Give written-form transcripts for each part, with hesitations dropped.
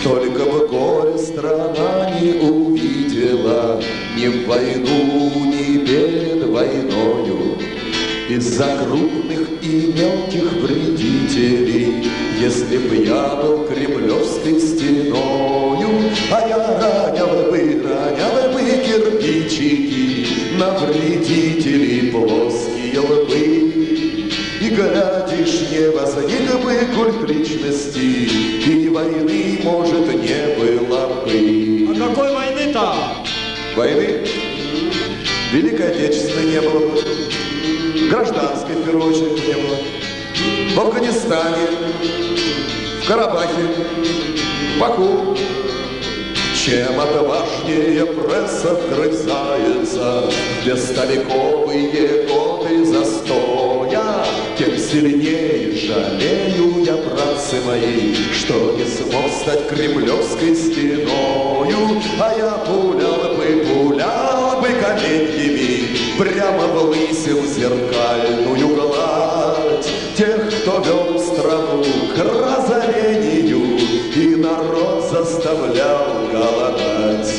Только бы горе страна не увидела ни в войну, ни перед войною. Из-за крупных и мелких вредителей, если б я был кремлевской стеною, а я ронял бы кирпичики на вредителей плоские лбы. И, глядишь, не возник бы культ личности, и войны, может, не было бы. А какой войны-то? Войны? Великой Отечественной не было бы. Гражданской, в первую очередь, не было. В Афганистане, в Карабахе, в Баку. Чем отважнее пресса вгрызается в бестолковые годы застоя, тем сильнее жалею я, братцы мои, что не смог стать кремлевской стеною. А я пулял бы каменьями прямо в лысину зеркальную гладь тех, кто вел страну к разорению и народ заставлял голодать.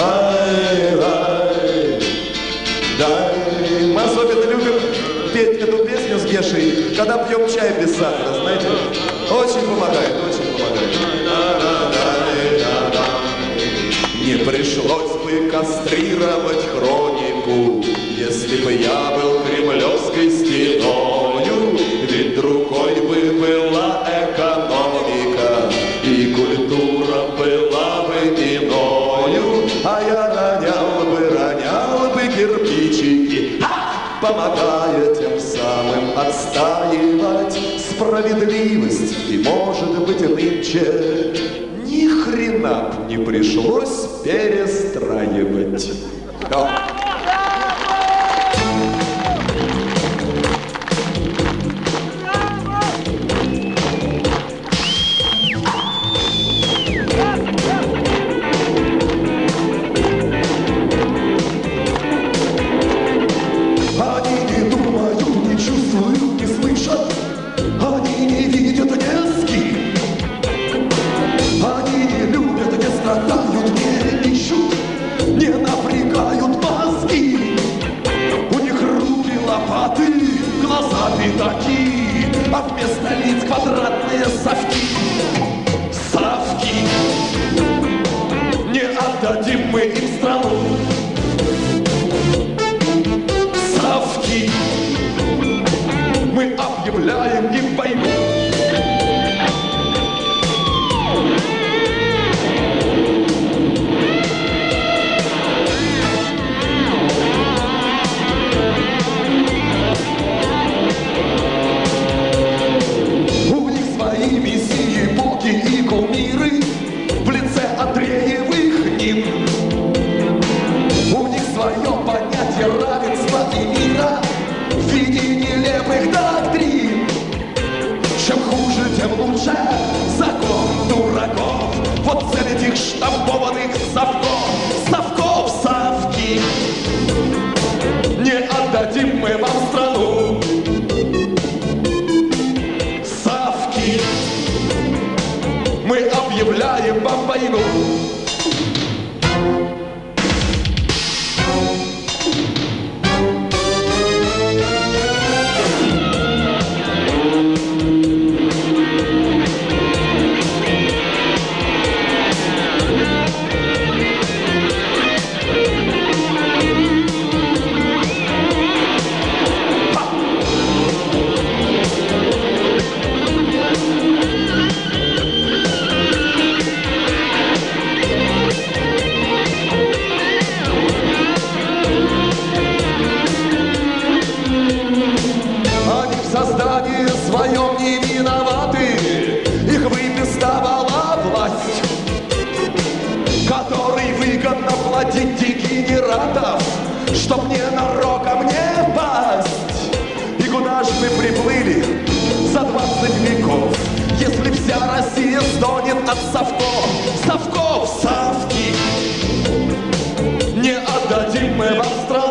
Ай-ай, дай. Мы особенно любим петь эту песню с Гешей, когда пьем чай без сахара, знаете? Очень помогает, очень помогает. Не пришлось бы кастрировать хронику, если бы я был кремлевской стеною, ведь другой бы была экономика, и культура была бы иною. А я ронял бы кирпичики, помогая тем самым отстаивать справедливость. И, может быть, нынче ни хрена не пришлось перестраивать. А вместо лиц квадратные совки. Совки. Не отдадим мы им страну. Совки. Мы объявляем им войну. И кумиры в лице Андреевых ним. У них свое понятие равенства и мира в виде нелепых доктрин. Чем хуже, тем лучше закон дураков. Вот цель этих штампованных совков. Совков, совки. Не отдадим мы вам страну. Совки. Мы объявляем вам войну. Своем не виноваты, их выписывала власть, которой выгодно платить дегенератов, чтоб ненароком не пасть. И куда ж мы приплыли за 20 веков, если вся Россия стонет от совков? Совков, совки. Не отдадим мы вам страну.